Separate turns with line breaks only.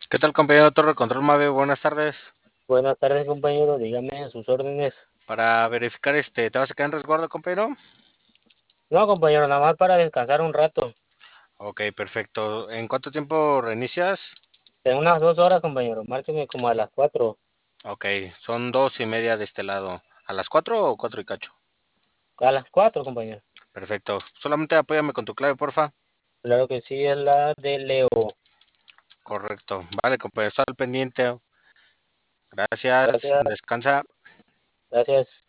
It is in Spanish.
¿Qué tal, compañero Torre Control Mave? Buenas tardes.
Buenas tardes, compañero. Dígame a sus órdenes.
Para verificar, ¿te vas a quedar en resguardo, compañero?
No, compañero, nada más para descansar un rato.
Ok, perfecto. ¿En cuánto tiempo reinicias?
En unas 2 horas, compañero. Márqueme como a las 4.
Ok, son 2:30 de este lado. ¿A las 4 o 4 y cacho?
A las 4, compañero.
Perfecto. Solamente apóyame con tu clave, porfa.
Claro que sí, es la de Leo.
Correcto. Vale, compañero, está al pendiente. Gracias.
Gracias,
Descansa.
gracias.